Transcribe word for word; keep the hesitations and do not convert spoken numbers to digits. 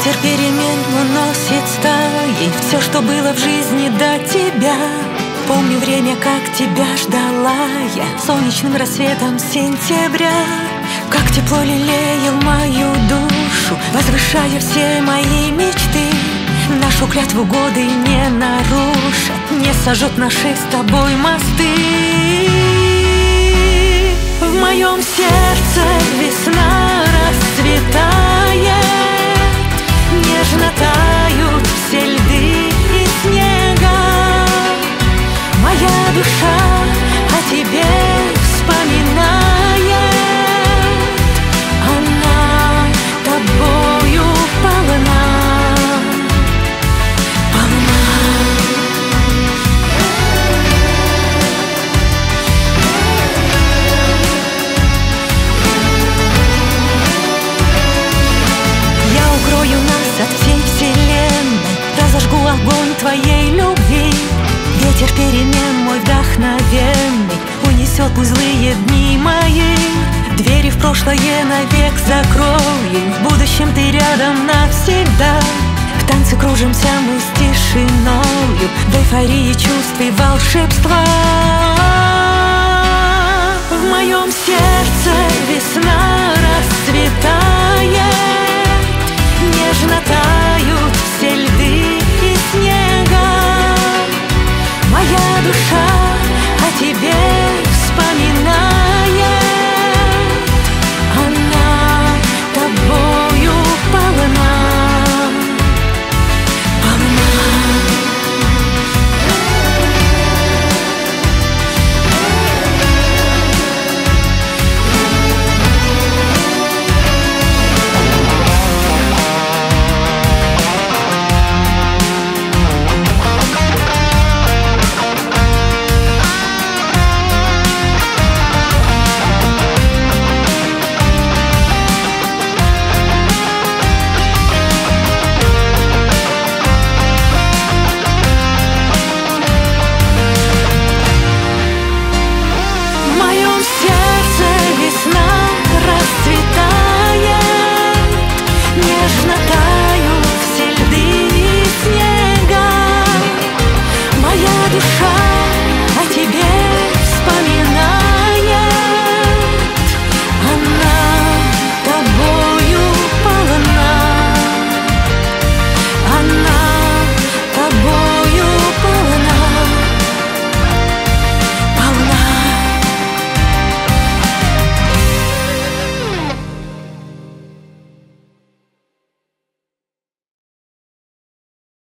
Ветер перемен уносит стаи все, что было в жизни до тебя. Помню время, как тебя ждала я солнечным рассветом сентября. Как тепло лелеял мою душу, возвышая все мои мечты. Нашу клятву годы не нарушат, не сожжут наши с тобой мосты. В моем сердце весна расцветает, нежно тают все льды и снега. Моя душа о тебе вспоминает, она тобою полна. От всей вселенной разожгу огонь твоей любви. Ветер перемен мой вдохновенный унесет пусть злые дни мои. Двери в прошлое навек закрою, в будущем ты рядом навсегда. В танце кружимся мы с тишиною, в эйфории чувств и волшебства. В моем сердце весна